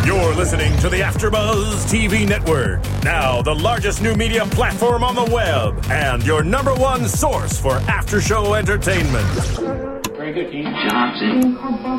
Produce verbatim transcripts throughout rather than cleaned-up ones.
You're listening to the AfterBuzz T V Network, now the largest new media platform on the web, and your number one source for after-show entertainment. Very good, Dean Johnson.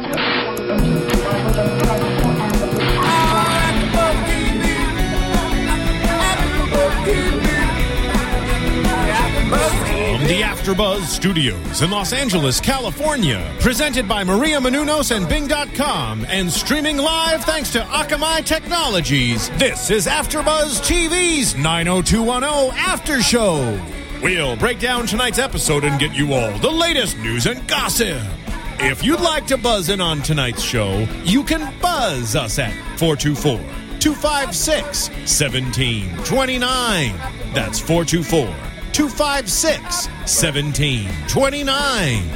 From the AfterBuzz Studios in Los Angeles, California, presented by Maria Menounos and Bing dot com, and streaming live thanks to Akamai Technologies, this is AfterBuzz T V's nine oh two one oh After Show. We'll break down tonight's episode and get you all the latest news and gossip. If you'd like to buzz in on tonight's show, you can buzz us at four two four, two five six, one seven two nine. That's four two four, two five six, one seven two nine.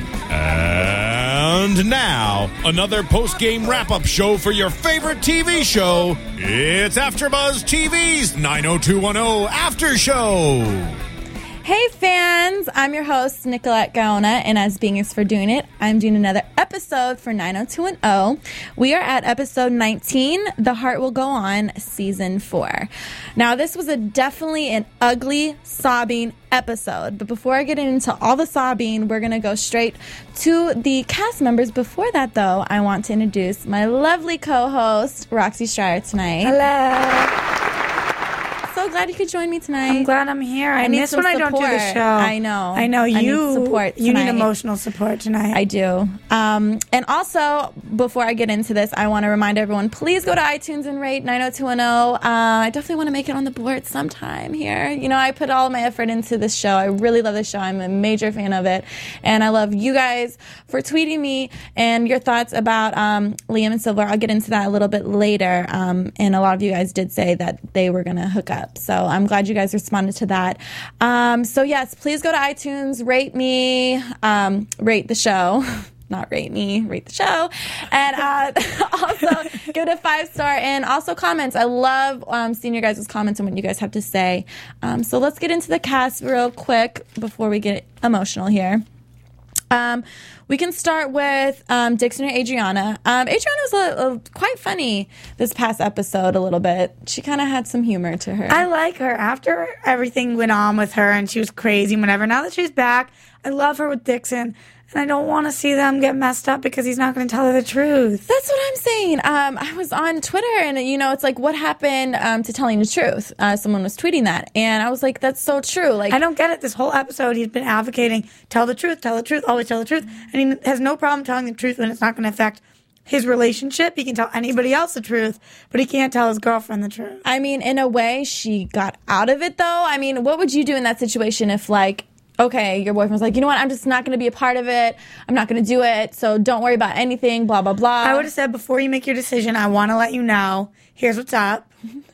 And now, another post-game wrap-up show for your favorite T V show. It's AfterBuzz T V's nine oh two one oh After Show. Hey fans, I'm your host, Nicolette Gaona, and as Bing is for doing it, I'm doing another episode for nine oh two one oh. We are at episode nineteen, The Heart Will Go On, season four. Now, this was a definitely an ugly, sobbing episode, but before I get into all the sobbing, we're going to go straight to the cast members. Before that, though, I want to introduce my lovely co-host, Roxy Stryer, tonight. Hello. So glad you could join me tonight. I'm glad I'm here. I, I need miss some when I don't do the support. show. I know. I know you. I need support you need tonight. emotional support tonight. I do. Um, and also, before I get into this, I want to remind everyone, please go to iTunes and rate nine oh two one oh. Uh, I definitely want to make it on the board sometime here. You know, I put all my effort into this show. I really love this show. I'm a major fan of it. And I love you guys for tweeting me and your thoughts about um, Liam and Silver. I'll get into that a little bit later. Um, and a lot of you guys did say that they were going to hook up. So I'm glad you guys responded to that. Um, so yes, please go to iTunes, rate me, um, rate the show. Not rate me, rate the show. And uh, also give it a five star and also comments. I love um, seeing your guys' comments and what you guys have to say. Um, so let's get into the cast real quick before we get emotional here. Um, we can start with um, Dixon and Adriana. Um, Adriana was a, a, quite funny this past episode a little bit. She kind of had some humor to her. I like her. After everything went on with her and she was crazy and whatever, now that she's back, I love her with Dixon. And I don't want to see them get messed up because he's not going to tell her the truth. That's what I'm saying. Um, I was on Twitter and, you know, it's like, what happened um, to telling the truth? Uh, someone was tweeting that. And I was like, that's so true. Like, I don't get it. This whole episode, he's been advocating, tell the truth, tell the truth, always tell the truth. And he has no problem telling the truth when it's not going to affect his relationship. He can tell anybody else the truth, but he can't tell his girlfriend the truth. I mean, in a way, she got out of it, though. I mean, what would you do in that situation if, like, okay, your boyfriend's like, you know what, I'm just not going to be a part of it. I'm not going to do it, so don't worry about anything, blah, blah, blah. I would have said, before you make your decision, I want to let you know, here's what's up.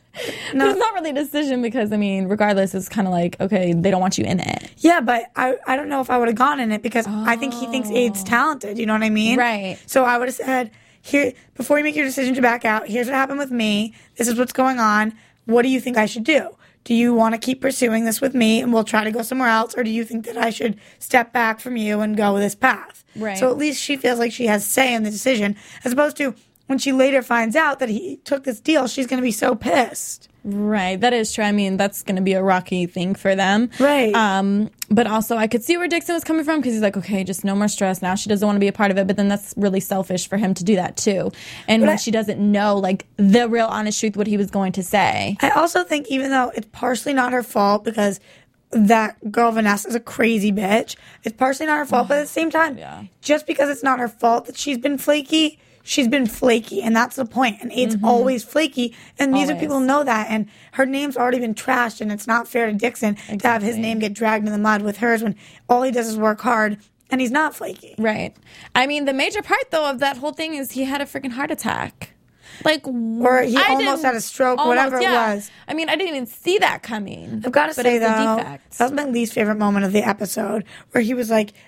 No. It's not really a decision because, I mean, regardless, it's kind of like, okay, they don't want you in it. Yeah, but I, I don't know if I would have gone in it because oh. I think he thinks Aid's talented, you know what I mean? Right. So I would have said, here, before you make your decision to back out, here's what happened with me. This is what's going on. What do you think I should do? Do you want to keep pursuing this with me and we'll try to go somewhere else? Or do you think that I should step back from you and go this path? Right. So at least she feels like she has say in the decision, as opposed to when she later finds out that he took this deal, she's going to be so pissed. Right. That is true. I mean, that's going to be a rocky thing for them. Right. Um, but also I could see where Dixon was coming from because he's like, okay, just no more stress. Now she doesn't want to be a part of it. But then that's really selfish for him to do that too. And but when I, she doesn't know, like, the real honest truth, what he was going to say. I also think even though it's partially not her fault because that girl Vanessa is a crazy bitch, it's partially not her fault. But at the same time, yeah. just because it's not her fault that she's been flaky, she's been flaky, and that's the point. And Aid's mm-hmm. always flaky, and music always. people know that. And her name's already been trashed, and it's not fair to Dixon exactly. to have his name get dragged in the mud with hers when all he does is work hard, and he's not flaky. Right. I mean, the major part, though, of that whole thing is he had a freaking heart attack. Like, or he I almost had a stroke, almost, whatever yeah. it was. I mean, I didn't even see that coming. I've got to say, though, that defect. was my least favorite moment of the episode, where he was like,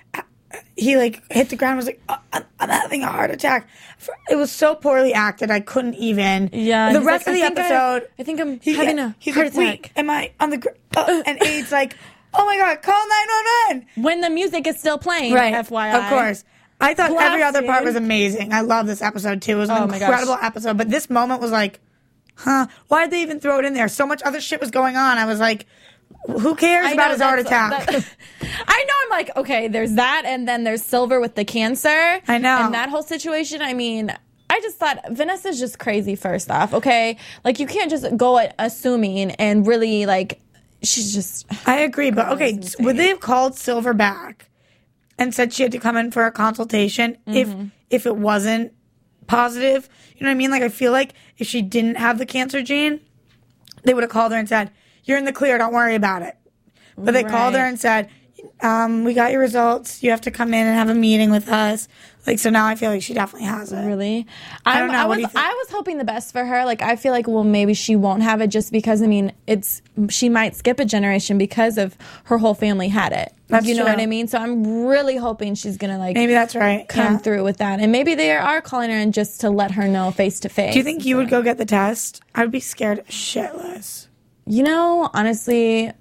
he like hit the ground and was like, oh, I'm, I'm having a heart attack. It was so poorly acted, I couldn't even. Yeah. The rest like, of the I episode, I, I think I'm he, having a he's heart like, attack. Wait, am I on the ground? Uh, and Aid's like, oh my God, call nine one one. When the music is still playing, right. F Y I. Of course. I thought Last every other part scene. was amazing. I love this episode too. It was an Oh my gosh. incredible episode. But this moment was like, huh? Why did they even throw it in there? So much other shit was going on. I was like, who cares I about know, his heart that's- attack? that- I know. I'm like, okay, there's that, and then there's Silver with the cancer. I know. And that whole situation. I mean, I just thought Vanessa's just crazy. First off, okay, like you can't just go assuming and really like. She's just. I agree, but okay, insane. would they have called Silver back and said she had to come in for a consultation if if it wasn't positive? You know what I mean? Like, I feel like if she didn't have the cancer gene, they would have called her and said, "You're in the clear. Don't worry about it." But they called her Right. and said, um, "We got your results. You have to come in and have a meeting with us." Like, so now I feel like she definitely has it. Really? I don't I'm- know. I What was do you think? I was hoping the best for her. Like I feel like well maybe she won't have it just because I mean it's she might skip a generation because of her whole family had it. That's you know true. what I mean? So I'm really hoping she's gonna like Maybe that's right. come Yeah. through with that. And maybe they are calling her in just to let her know face to face. Do you think you would go get the test? I would be scared shitless. You know, honestly,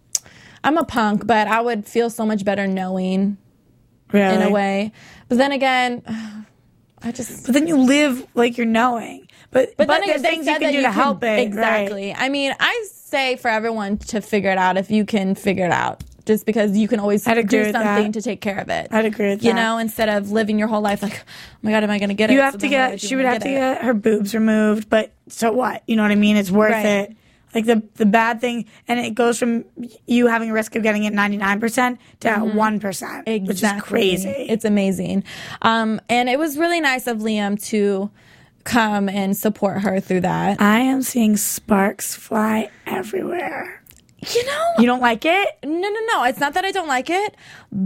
I'm a punk, but I would feel so much better knowing Really? in a way. But then again, I just But then you live like you're knowing. But but, But, then there's they things you said can that do to could- help it. Exactly. Right? I mean, I say for everyone to figure it out if you can figure it out. Just because you can always I'd agree do with something that. to take care of it. I'd agree with You that. know, instead of living your whole life like, oh my God, am I going to get it? You So have to then what do I get. do She when would I have to it? get her boobs removed. But so what? You know what I mean? It's worth Right. it. Like the the bad thing, and it goes from you having a risk of getting it ninety-nine percent to one percent, Exactly. which is crazy. It's amazing. Um, and it was really nice of Liam to come and support her through that. I am seeing sparks fly everywhere. You know, You don't like it? No, no, no. It's not that I don't like it,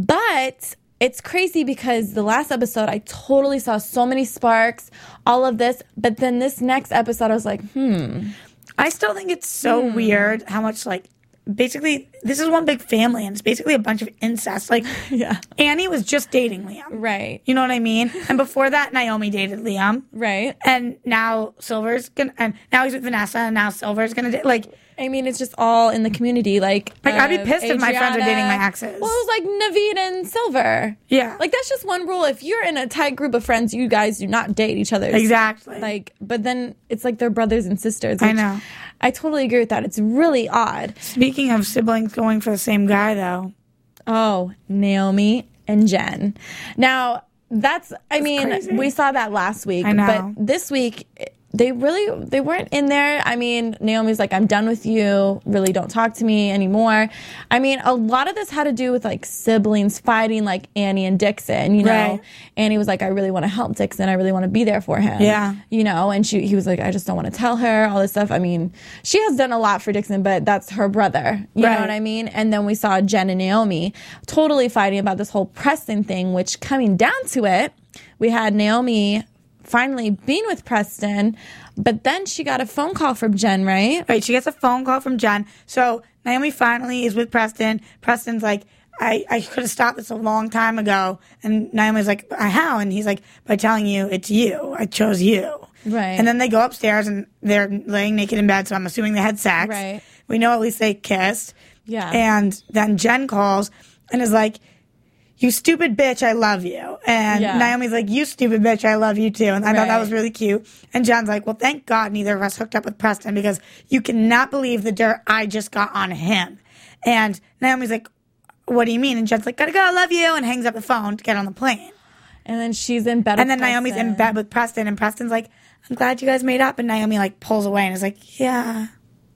but it's crazy because the last episode I totally saw so many sparks, all of this, but then this next episode I was like, hmm. I still think it's so weird how much like basically this is one big family and it's basically a bunch of incest. Like Yeah. Annie was just dating Liam. Right. You know what I mean? And before that Naomi dated Liam. Right. And now Silver's gonna and now he's with Vanessa and now Silver's gonna date like I mean, it's just all in the community. Like, Like, I'd be uh, pissed if my friends are dating my Adriana. exes. Well, it was like Naveed and Silver. Yeah. Like, that's just one rule. If you're in a tight group of friends, you guys do not date each other. Exactly. Like, but then it's like they're brothers and sisters. I which know. I totally agree with that. It's really odd. Speaking of siblings going for the same guy though. Oh, Naomi and Jen. Now, that's, I mean, crazy. we saw that last week. I know. But this week, they really, they weren't in there. I mean, Naomi's like, I'm done with you. Really don't talk to me anymore. I mean, a lot of this had to do with like siblings fighting, like Annie and Dixon, you know? Right. Annie was like, I really want to help Dixon. I really want to be there for him. Yeah. You know, and she, he was like, I just don't want to tell her all this stuff. I mean, she has done a lot for Dixon, but that's her brother. You Right. know what I mean? And then we saw Jen and Naomi totally fighting about this whole Preston thing, which coming down to it, we had Naomi finally being with Preston, but then she got a phone call from Jen, right? Right, she gets a phone call from Jen. So Naomi finally is with Preston. Preston's like, I, I could have stopped this a long time ago. And Naomi's like, how? And he's like, by telling you it's you. I chose you. Right. And then they go upstairs and they're laying naked in bed. So I'm assuming they had sex. Right. We know at least they kissed. Yeah. And then Jen calls and is like, you stupid bitch, I love you. And Yeah. Naomi's like, you stupid bitch, I love you too. And I thought that Right. was really cute. And Jen's like, well, thank God neither of us hooked up with Preston because you cannot believe the dirt I just got on him. And Naomi's like, what do you mean? And Jen's like, gotta go, I love you. And hangs up the phone to get on the plane. And then she's in bed And with then Naomi's Preston. in bed with Preston. And Preston's like, I'm glad you guys made up. And Naomi like pulls away and is like, yeah.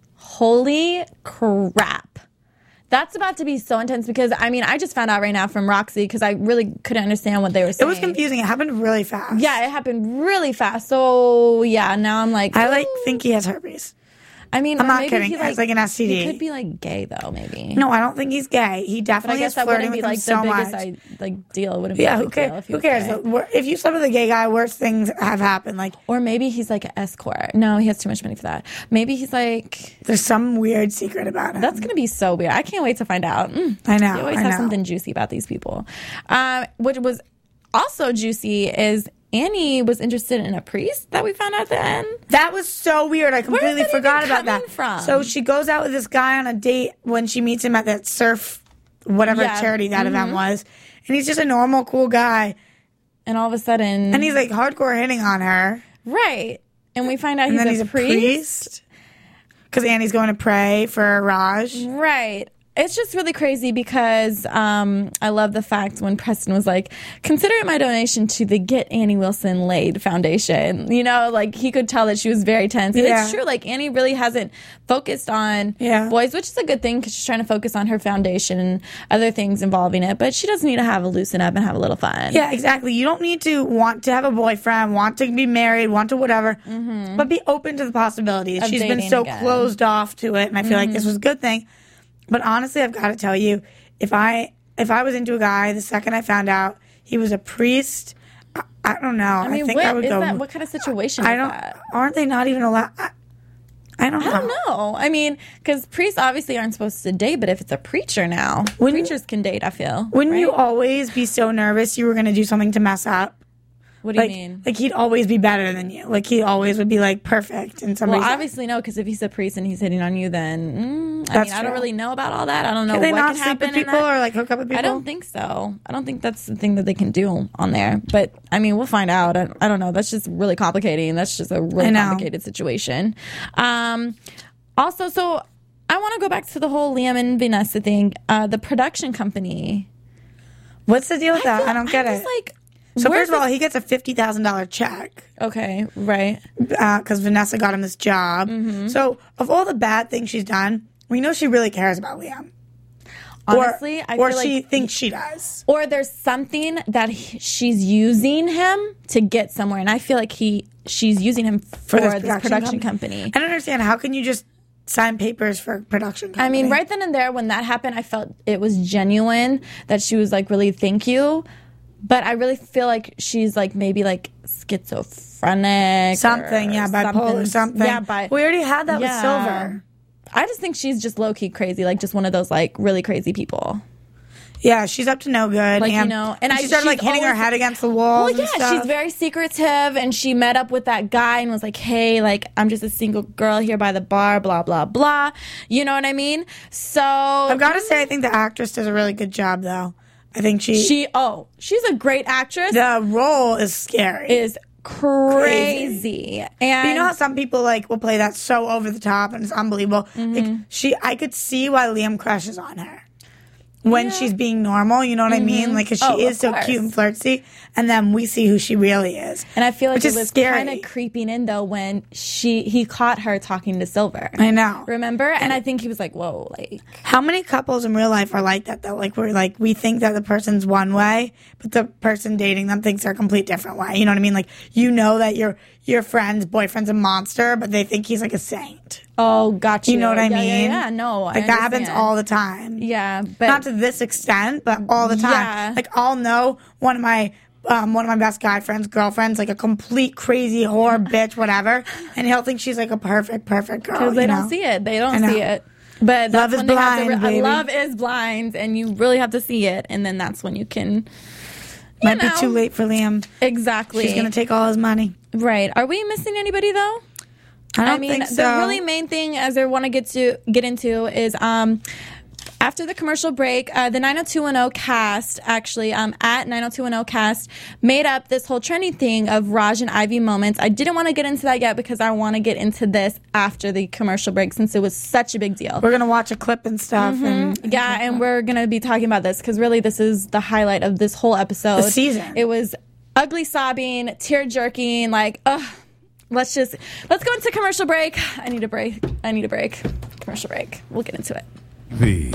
Holy crap. That's about to be so intense because, I mean, I just found out right now from Roxy because I really couldn't understand what they were It saying. was confusing. It happened really fast. Yeah, it happened really fast. So, yeah, now I'm like... I like ooh. think he has herpes. I mean, I'm or not maybe kidding. He, It's like an S T D. He could be, like, gay, though, maybe. No, I don't think he's gay. He But I definitely guess is that flirting wouldn't with be, him like, so the much. biggest I, like, deal. It wouldn't be Yeah, a who big deal cares? if he Who was cares? gay. We're- If you slept with a gay guy, worse things have happened. Like, Or maybe he's, like, an escort. No, he has too much money for that. Maybe he's, like... there's some weird secret about him. That's going to be so weird. I can't wait to find out. Mm. I know, You always I have know. something juicy about these people. Um, what was also juicy is Annie was interested in a priest that we found out at the end. That was so weird. I completely that forgot even about that. coming from? So she goes out with this guy on a date when she meets him at that surf, whatever Yeah. charity that Mm-hmm. event was. And he's just a normal, cool guy. And all of a sudden... And he's like hardcore hitting on her. Right. And we find out and he's, then a, he's a priest. Because Annie's going to pray for Raj. Right. It's just really crazy because um, I love the fact when Preston was like, consider it my donation to the Get Annie Wilson Laid Foundation. You know, like he could tell that she was very tense. And Yeah. it's true. Like Annie really hasn't focused on Yeah. boys, which is a good thing because she's trying to focus on her foundation and other things involving it. But she does need to have a loosen up and have a little fun. Yeah, exactly. You don't need to want to have a boyfriend, want to be married, want to whatever, mm-hmm. but be open to the possibilities. Of She's been dating so again. closed off to it, and I feel mm-hmm. like this was a good thing. But honestly, I've got to tell you, if I if I was into a guy, the second I found out he was a priest, I, I don't know. I mean, I think what I would is go. that? What kind of situation I is don't. that? Aren't they not even allowed? I, I don't know. I don't know. I mean, because priests obviously aren't supposed to date, but if it's a preacher now, Wouldn't- preachers can date, I feel. Wouldn't right? you always be so nervous you were going to do something to mess up? What do Like, you mean? like he'd always be better than you. Like he always would be like perfect in somebody's Well, eyes. obviously no, because if he's a priest and he's hitting on you, then mm, I That's mean, I don't true. really know about all that. I don't know Can they what not can sleep happen with in people that. or like hook up with people? I don't think so. I don't think that's the thing that they can do on there. But I mean, we'll find out. I, I don't know. That's just really complicating. That's just a I really know. complicated situation. Um, also, so I want to go back to the whole Liam and Vanessa thing. Uh, the production company. What's the deal with that? feel- I don't get I'm it. just like, so where's first of all, this- he gets a fifty thousand dollars check okay, right. because Vanessa got him this job. Mm-hmm. So of all the bad things she's done, we know she really cares about Liam. Honestly, or, I or feel she like thinks she does. or there's something that he, she's using him to get somewhere, and I feel like he she's using him for, this production, company. I don't understand. How can you just sign papers for a production company? I mean, right then and there, when that happened, I felt it was genuine that she was like, really, thank you. But I really feel like she's like maybe like schizophrenic. Something, or yeah, bipolar, something. Yeah, but we already had that yeah. with Silver. I just think she's just low key crazy, like just one of those like really crazy people. Yeah, she's up to no good. Like, and, you know, and and she I- started like she's hitting her always- head against the wall. Well, yeah, she's very secretive, and she met up with that guy and was like, "Hey, like, I'm just a single girl here by the bar, blah blah blah." You know what I mean? So I've got to say, I think the actress does a really good job, though. I think she she, oh, she's a great actress. the role is scary. Is crazy, and But you know how some people like will play that so over the top and it's unbelievable. Mm-hmm. Like she, I could see why Liam crushes on her when Yeah. she's being normal. You know what I mean? Like, 'cause she Oh, is of so course. cute and flirty, and then we see who she really is. and I feel like which it is was scary. kind of creeping in though when she he caught her talking to Silver. I know. Remember? And I think he was like, "Whoa, like." How many couples in real life are like that though? Like we're like we think that the person's one way, but the person dating them thinks they're a complete different way. You know what I mean? Like you know that your your friend's boyfriend's a monster, but they think he's like a saint. Oh, got you. You know what I Yeah, mean? Yeah, yeah. No, Like I that happens understand. all the time. Yeah, but Not to this extent, but all the time. Yeah. Like I'll know one of my um, one of my best guy friends, girlfriends, like a complete crazy whore, bitch, whatever, and he'll think she's like a perfect, perfect girl. because they you know? don't see it. They I don't know. see it. But that's Love is when they have to blind, re- baby. love is blind, and you really have to see it, and then that's when you can. You Might know. be too late for Liam. Exactly. She's gonna take all his money. Right. Are we missing anybody though? I don't I mean, think so. the really main thing as I want to get to get into is um after the commercial break, uh, the nine oh two one oh cast actually um at nine oh two one oh cast made up this whole trending thing of Raj and Ivy moments. I didn't want to get into that yet because I want to get into this after the commercial break since it was such a big deal. We're gonna watch a clip and stuff. And, and Yeah, and we're gonna be talking about this because really this is the highlight of this whole episode. The season. It was ugly sobbing, tear jerking, like ugh. Let's just let's go into commercial break. I need a break. I need a break. Commercial break. We'll get into it. V.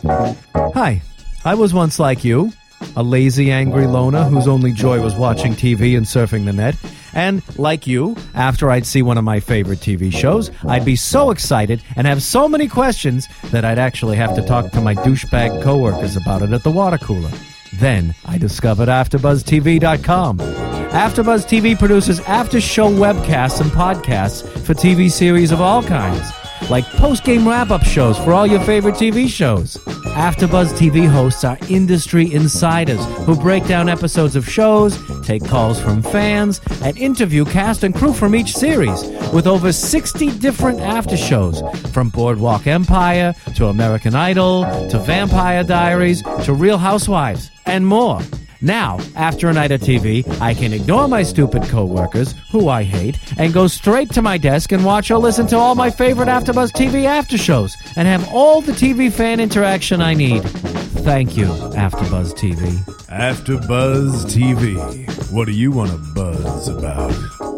Hi, I was once like you, a lazy, angry loner whose only joy was watching T V and surfing the net. And, like you, after I'd see one of my favorite T V shows, I'd be so excited and have so many questions that I'd actually have to talk to my douchebag coworkers about it at the water cooler. Then I discovered after buzz T V dot com. AfterBuzz T V produces after-show webcasts and podcasts for T V series of all kinds, like post-game wrap-up shows for all your favorite T V shows. AfterBuzz T V hosts are industry insiders who break down episodes of shows, take calls from fans, and interview cast and crew from each series, with over sixty different after shows, from Boardwalk Empire to American Idol to Vampire Diaries to Real Housewives and more. Now, after a night of T V, I can ignore my stupid coworkers, who I hate, and go straight to my desk and watch or listen to all my favorite AfterBuzz T V after shows, and have all the T V fan interaction I need. Thank you, AfterBuzz T V. AfterBuzz T V. What do you want to buzz about?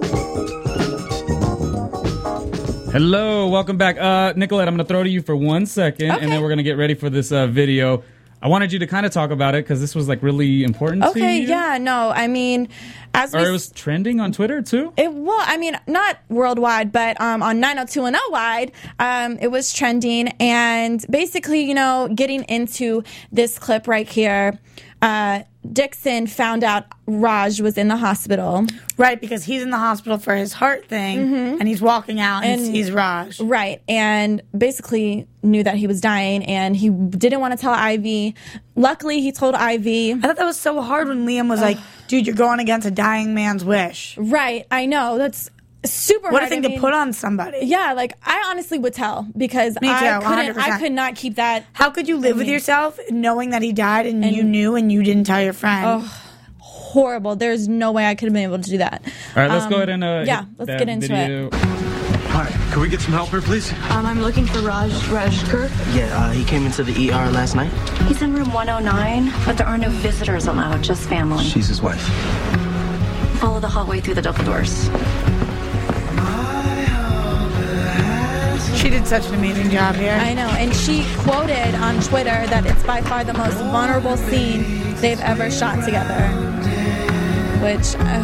Hello, welcome back. Uh, Nicolette, I'm going to throw to you for one second, Okay. and then we're going to get ready for this uh, video. I wanted you to kind of talk about it because this was like really important to you. Okay, yeah, no, I mean, as Or we it was trending on Twitter too? It well, I mean, not worldwide, but um, on nine oh two one oh wide, um, it was trending. And basically, you know, getting into this clip right here, uh, Dixon found out Raj was in the hospital. Right, because he's in the hospital for his heart thing, Mhm. and he's walking out and, And- sees Raj. Right, and basically knew that he was dying, and he didn't want to tell Ivy. Luckily, he told Ivy. I thought that was so hard when Liam was like, dude, you're going against a dying man's wish. Right, I know. That's super What hard. a thing I to mean, put on somebody. Yeah, like, I honestly would tell because Me too, I couldn't, one hundred percent. I could not keep that. How could you live I with mean- yourself knowing that he died and, And- you knew and you didn't tell your friend? Oh, horrible. There's no way I could have been able to do that. All right, let's Um, go ahead and uh, yeah, hit let's that get into video. it. Hi, can we get some help here, please? Um, I'm looking for Raj Rajkar. Yeah, uh, he came into the E R last night. He's in room one oh nine, but there are no visitors allowed, just family. She's his wife. Follow the hallway through the double doors. She did such an amazing job here. I know, and she quoted on Twitter that it's by far the most vulnerable scene they've ever shot together. Which, uh,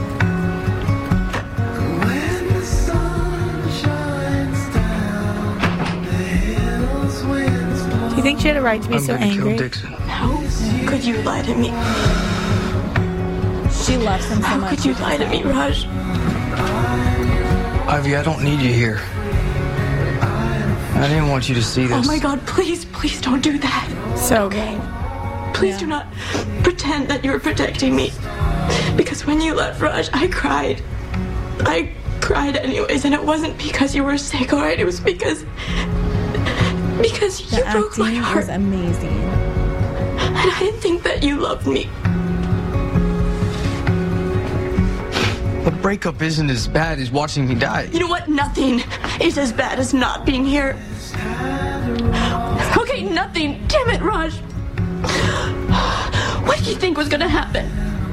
Do you think she had a right to be I'm so gonna angry? kill Dixon. How could you lie to me? she loves him so How much. could you lie to me, Raj? Ivy, I don't need you here. I didn't want you to see this. Oh my God, please, please don't do that. So good. Please Yeah. do not pretend that you're protecting me. Because when you left Raj, I cried. I cried anyways, and it wasn't because you were sick, alright? It was because. Because The you broke my acting heart. was amazing. And I didn't think that you loved me. The breakup isn't as bad as watching me die. You know what? Nothing is as bad as not being here. Okay, nothing. Damn it, Raj. What did you think was gonna happen?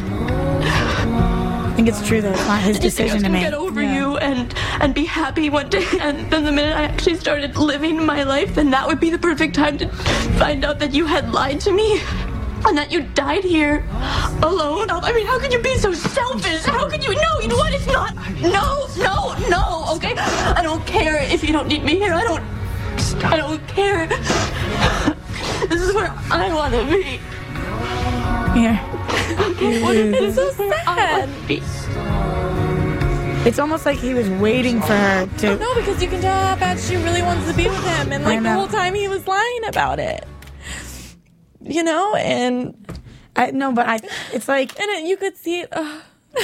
I think it's true though. It's not his Did you think I was decision to gonna make. get over Yeah. you and and be happy one day, and then the minute I actually started living my life, then that would be the perfect time to find out that you had lied to me and that you died here alone. I mean, how could you be so selfish? How could you? No, you know what? It's not. No, no, no. Okay, I don't care if you don't need me here. I don't. I don't care. This is where I want to be. Yeah. It's so I sad. want to be. It's almost like he was waiting for her to. No, because you can tell how bad she really wants to be with him, and like I the know. whole time he was lying about it. You know, and I, no, but I. It's like. and it, you could see it. Uh,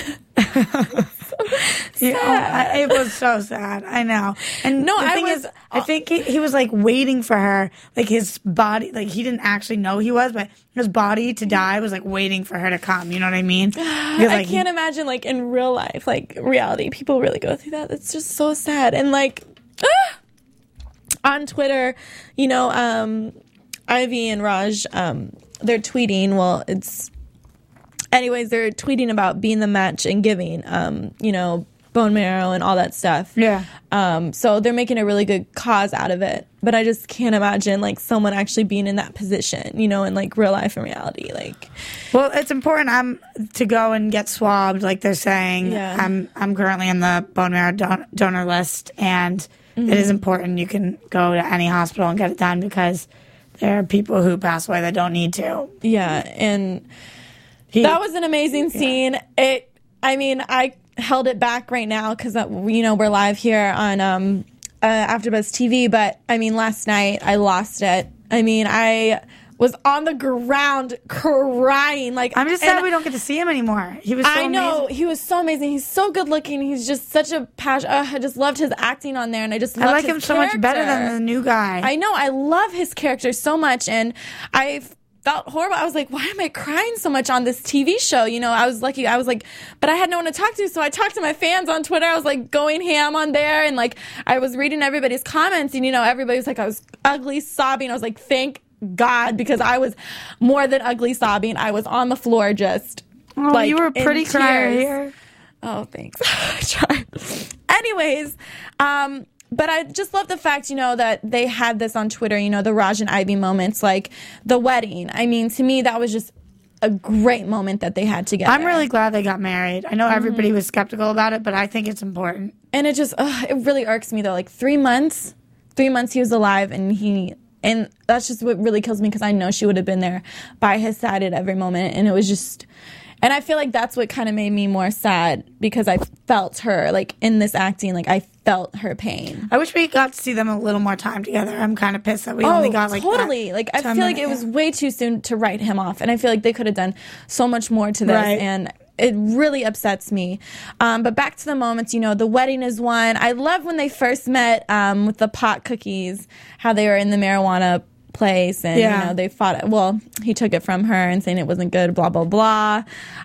Yeah, I, it was so sad. I know. And No, the I thing was- is, I think he, he was like waiting for her, like his body, like he didn't actually know he was, but his body to die was like waiting for her to come. You know what I mean? Because I like he- can't imagine, like in real life, like reality, people really go through that. It's just so sad. And like ah! on Twitter, you know, um, Ivy and Raj, um, they're tweeting. Well, it's anyways, they're tweeting about being the match and giving, um, you know, bone marrow and all that stuff. Yeah. Um, so they're making a really good cause out of it. But I just can't imagine like someone actually being in that position, you know, in like real life and reality. Like, Well, it's important I'm to go and get swabbed, like they're saying. Yeah. I'm I'm currently in the bone marrow don- donor list, and Mm-hmm. it is important. You can go to any hospital and get it done because there are people who pass away that don't need to. yeah. And He, that was an amazing scene. It, I mean, I held it back right now because, you know, we're live here on um, uh, AfterBuzz T V. But, I mean, last night I lost it. I mean, I was on the ground crying. Like, I'm just and sad we don't get to see him anymore. He was so I know amazing. he was so amazing. He's so good looking. He's just such a passion. Uh, I just loved his acting on there, and I just I loved like his him so much better than character. the new guy. I know. I love his character so much, and I felt horrible. I was like, why am I crying so much on this T V show? You know, I was lucky. I was like, but I had no one to talk to. So I talked to my fans on Twitter. I was like going ham on there. And like, I was reading everybody's comments and, you know, everybody was like, I was ugly sobbing. I was like, thank God, because I was more than ugly sobbing. I was on the floor just Oh, like, you were a pretty crier here. Oh, thanks. I tried. Anyways, um, but I just love the fact, you know, that they had this on Twitter, you know, the Raj and Ivy moments, like the wedding. I mean, to me, that was just a great moment that they had together. I'm really glad they got married. I know mm-hmm. everybody was skeptical about it, but I think it's important. And it just, ugh, it really irks me, though. Like, three months, three months he was alive, and he, and that's just what really kills me, because I know she would have been there by his side at every moment, and it was just... And I feel like that's what kind of made me more sad, because I felt her, like, in this acting, like, I felt her pain. I wish we got to see them a little more time together. I'm kind of pissed that we oh, only got, like, totally. Like, I feel like it was way too soon to write him off. And I feel like they could have done so much more to this. Right. And it really upsets me. Um, but back to the moments, you know, the wedding is one. I love when they first met um, with the pot cookies, how they were in the marijuana place, and yeah. you know, they fought. Well, he took it from her and saying it wasn't good, blah blah blah.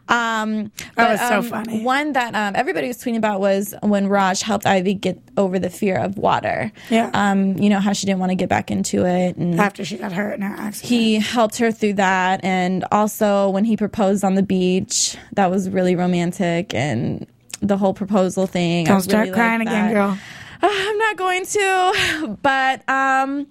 Um, that but, was so um, funny. One that um, everybody was tweeting about was when Raj helped Ivy get over the fear of water. Yeah, um, you know how she didn't want to get back into it, and after she got hurt in her accident, he helped her through that. And also when he proposed on the beach, that was really romantic, and the whole proposal thing. Don't I start really crying again, girl. Uh, I'm not going to, but um.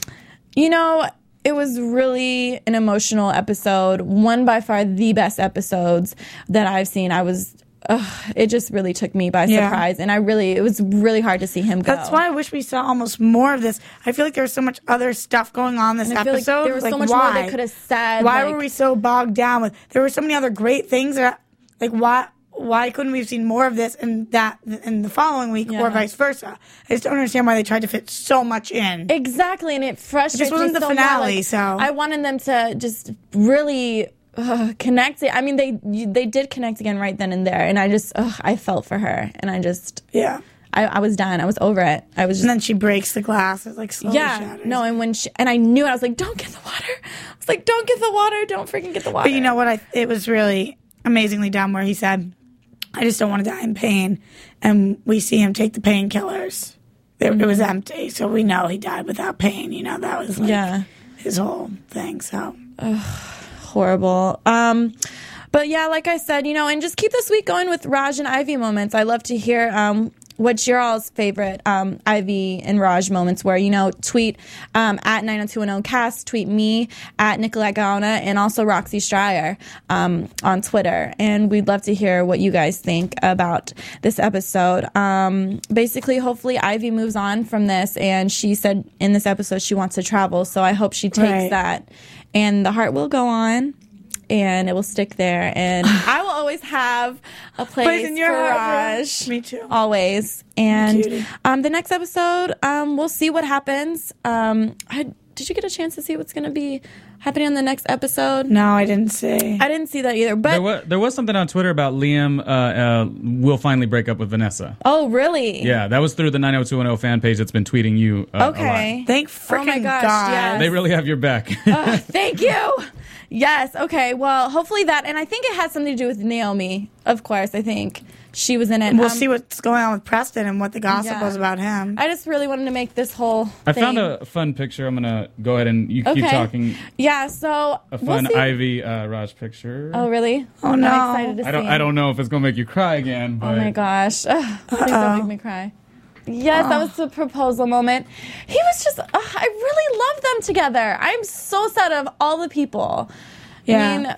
You know, it was really an emotional episode. One by far the best episodes that I've seen. I was, ugh, it just really took me by yeah. surprise. And I really, it was really hard to see him go. That's why I wish we saw almost more of this. I feel like there was so much other stuff going on this and I feel episode. Like there was like, so much why? more they could have said. Why like, were we so bogged down with, there were so many other great things that, like, why? Why couldn't we have seen more of this in that in the following week, yeah. or vice versa? I just don't understand why they tried to fit so much in. Exactly, and it frustrates me. This wasn't me the so finale, like, so I wanted them to just really uh, connect it. I mean, they they did connect again right then and there, and I just ugh, I felt for her, and I just yeah. I, I was done. I was over it. I was just, and then she breaks the glass. It's like slowly yeah, shatters. no, and when she, and I knew it. I was like, don't get the water. I was like, don't get the water. Don't freaking get the water. But you know what? I it was really amazingly done where he said, I just don't want to die in pain. And we see him take the painkillers. It, mm-hmm. it was empty, so we know he died without pain. You know, that was like yeah. his whole thing. So Ugh, horrible. Um, but yeah, like I said, you know, and just keep this week going with Raj and Ivy moments. I love to hear um, what's your all's favorite um, Ivy and Raj moments where, you know, tweet um, at nine oh two one oh cast, tweet me at Nicolette Gaona, and also Roxy Stryer um, on Twitter. And we'd love to hear what you guys think about this episode. Um, basically, hopefully Ivy moves on from this, and she said in this episode she wants to travel, so I hope she takes right. that. And the heart will go on. And it will stick there, and I will always have a place in your for heart, Raj. Me too. Always. And um, the next episode, um, we'll see what happens. Um, I, did you get a chance to see what's going to be happening on the next episode? No, I didn't see. I didn't see that either. But there was, there was something on Twitter about Liam uh, uh, will finally break up with Vanessa. Oh, really? Yeah, that was through the nine oh two one oh fan page that's been tweeting you. Uh, okay. A lot. Thank freaking oh my gosh, God. yes. They really have your back. uh, thank you. Yes. Okay. Well, hopefully that, and I think it has something to do with Naomi. Of course, I think she was in it. We'll um, see what's going on with Preston and what the gossip yeah. was about him. I just really wanted to make this whole I thing. found a fun picture. I'm gonna go ahead and you okay. keep talking. Yeah. So a fun we'll Ivy uh, Raj picture. Oh, really? Oh no! I'm excited to I don't. see. I don't know if it's gonna make you cry again. But Oh my gosh! Ugh, please don't make me cry. Yes, that was the proposal moment. He was just. Uh, I really love them together. I'm so sad of all the people. Yeah. I mean,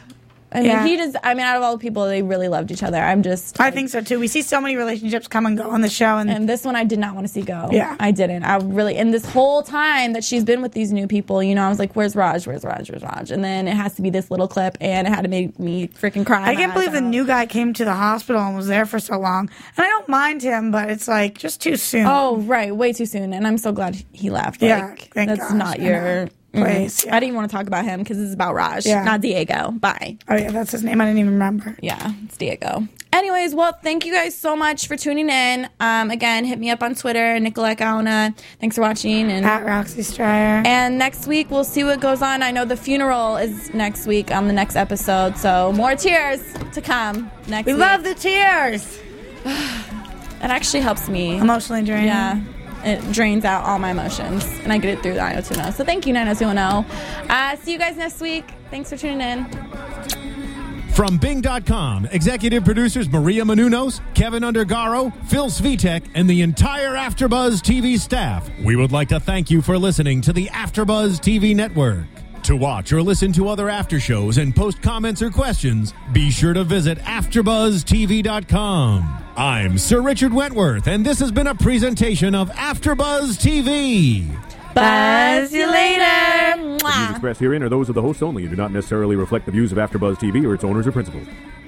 I mean, Yeah. he just. I mean, out of all the people, they really loved each other. I'm just. I think so too. We see so many relationships come and go on the show, and, And this one, I did not want to see go. Yeah. I didn't. I really. And this whole time that she's been with these new people, you know, I was like, "Where's Raj? Where's Raj? Where's Raj?" And then it has to be this little clip, and it had to make me freaking cry. I my can't eyes believe the out. new guy came to the hospital and was there for so long. And I don't mind him, but it's like just too soon. Oh, right. Way too soon. And I'm so glad he left. Yeah, Like, thank that's gosh, not I your plays. Mm. Yeah. I didn't want to talk about him because this is about Raj, Yeah. not Diego. Bye. Oh, yeah, that's his name. I didn't even remember. Yeah, it's Diego. Anyways, well, thank you guys so much for tuning in. Um, again, hit me up on Twitter, Nicolette Gaona. Thanks for watching. And At Roxy Stryer. And next week, we'll see what goes on. I know the funeral is next week on the next episode, so more tears to come next We week. love the tears. It actually helps me. Emotionally draining. Yeah. It drains out all my emotions, and I get it through nine oh two one oh. So thank you, nine oh two one oh. Uh, see you guys next week. Thanks for tuning in. From Bing dot com, executive producers Maria Menounos, Kevin Undergaro, Phil Svitek, and the entire AfterBuzz T V staff, we would like to thank you for listening to the AfterBuzz T V network. To watch or listen to other after shows and post comments or questions, be sure to visit after buzz T V dot com. I'm Sir Richard Wentworth, and this has been a presentation of AfterBuzz T V. Buzz you later. The views expressed herein are those of the hosts only and do not necessarily reflect the views of AfterBuzz T V or its owners or principals.